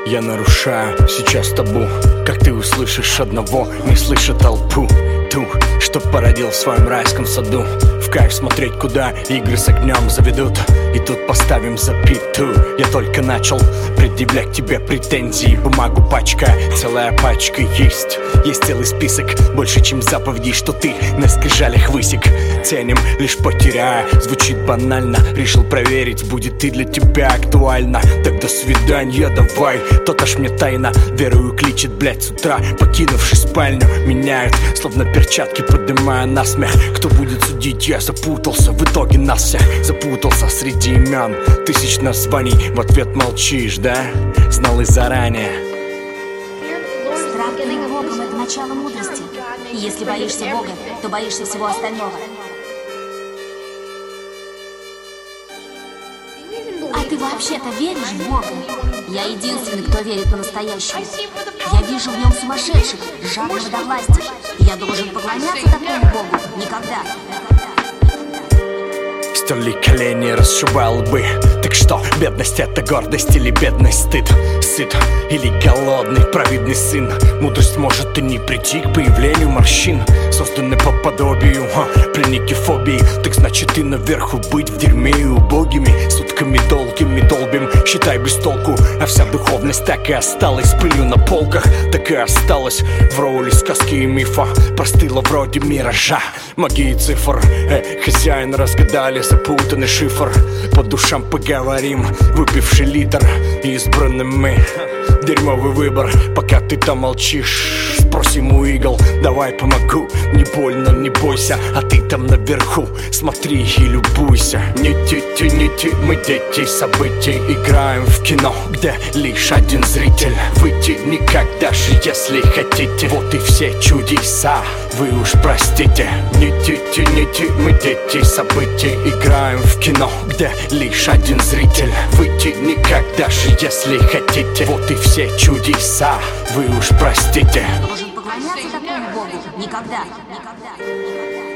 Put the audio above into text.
Я нарушаю сейчас табу. Как ты услышишь одного, не слыша толпу, ту, что породил в своем райском саду. В кайф смотреть, куда игры с огнем заведут. И тут поставим запяту. Я только начал предъявлять тебе претензии. Бумагу пачка, целая пачка есть. Есть целый список, больше чем заповедей, что ты на скрижалях высек. Ценим, лишь потеряя. Звучит банально, решил проверить, будет и для тебя актуально. Так до свидания, давай. Тот аж мне тайно верую кличет, блять, с утра, покинувши спальню. Меняют, словно перчатки, поднимая насмех. Кто будет судить, я запутался. В итоге нас всех запутался среди имен. Тысяч названий, в ответ молчишь, да? Знал и заранее. Страх перед Богом — это начало мудрости. И если боишься Бога, то боишься всего остального. А ты вообще-то веришь в Бога? Я единственный, кто верит по-настоящему. Я вижу в нем сумасшедших, жадного до власти. Я должен поклоняться такому Богу. Никогда. Стерли колени, расшибал лбы. Так что, бедность — это гордость или бедность — стыд? Сыт или голодный, праведный сын? Мудрость может и не прийти к появлению морщин. Созданы по подобию, пленники фобии. Так значит и наверху быть в дерьме и убогими. Сутками долгими долбим, считай без толку. А вся духовность так и осталась пылью на полках. Так и осталась в роли сказки и мифа. Простыла вроде миража, магии цифр. Хозяин разгадали запутанный шифр. По душам поговорим, выпивший литр. Избранным мы, дерьмовый выбор. Пока ты там молчишь, спросим у игл. Давай помогу, не больно, не бойся. А ты там наверху, смотри и любуйся. Не ти, мы дети событий. Играем в кино, где лишь один зритель. Выйти никак, даже если хотите. Вот и все чудеса, вы уж простите. Не ти, мы дети событий. Играем в кино, где лишь один зритель. Выйти никак, даже если хотите. Вот и все чудеса, вы уж простите. Должен поклоняться такому Богу. Никогда. Никогда.